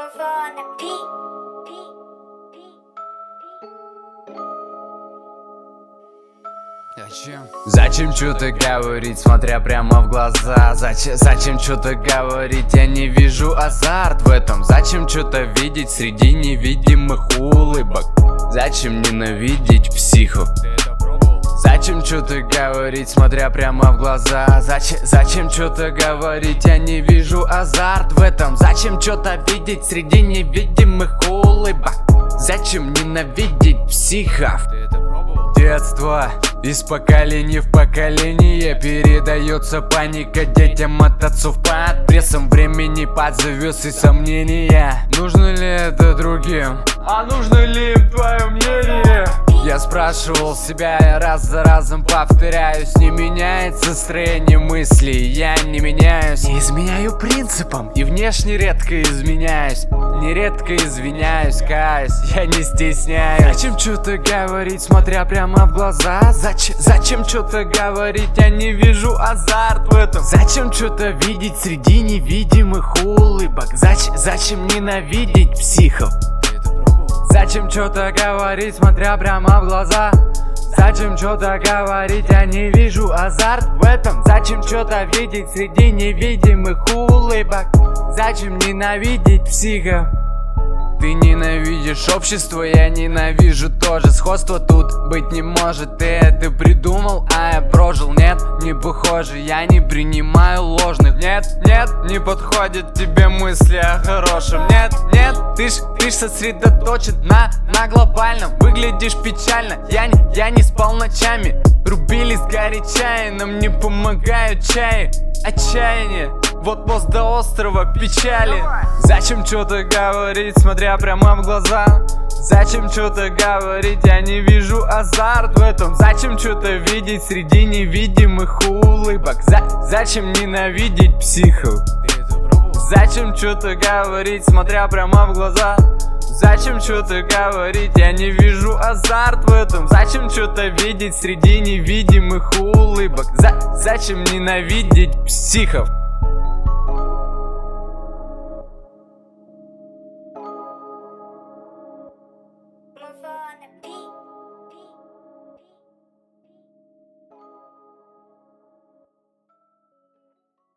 Зачем что-то говорить, смотря прямо в глаза? Зачем что-то говорить, я не вижу азарт в этом. Зачем что-то видеть среди невидимых улыбок? Зачем ненавидеть психов? Зачем что-то говорить, смотря прямо в глаза? Зачем что-то говорить, я не вижу азарт в этом. Зачем что-то видеть среди невидимых улыбок? Зачем ненавидеть психов? Детство из поколения в поколение передается паника детям от отцов под прессом времени, под завес и сомнения. Нужно ли это другим? А нужно ли им твое мнение? Я спрашивал себя, раз за разом повторяюсь. Не меняется строение мыслей, я не меняюсь. Не изменяю принципам и внешне редко изменяюсь. Нередко извиняюсь, каюсь, я не стесняюсь. Зачем что-то говорить, смотря прямо в глаза? Зачем что-то говорить, я не вижу азарт в этом. Зачем что-то видеть среди невидимых улыбок? Зачем ненавидеть психов? Зачем что-то говорить, смотря прямо в глаза? Зачем что-то говорить, я не вижу азарт в этом. Зачем что-то видеть среди невидимых улыбок? Зачем ненавидеть психов? Ты ненавидишь общество, я ненавижу тоже. Сходства тут быть не может. Ты это придумал, а я прожил. Нет, не похоже, я не принимаю ложных. Нет, не подходят тебе мысли о хорошем. Нет, ты ж сосредоточен на глобальном. Выглядишь печально, я не спал ночами. Рубились горячая, нам не помогают чаи. Отчаяние, вот мост до острова печали. Зачем что-то говорить, смотря прямо в глаза? Зачем что-то говорить, я не вижу азарт в этом. Зачем что-то видеть среди невидимых улыбок? Зачем ненавидеть психов? Зачем что-то говорить, смотря прямо в глаза? Зачем что-то говорить, я не вижу азарт в этом. Зачем что-то видеть среди невидимых улыбок? Зачем ненавидеть психов?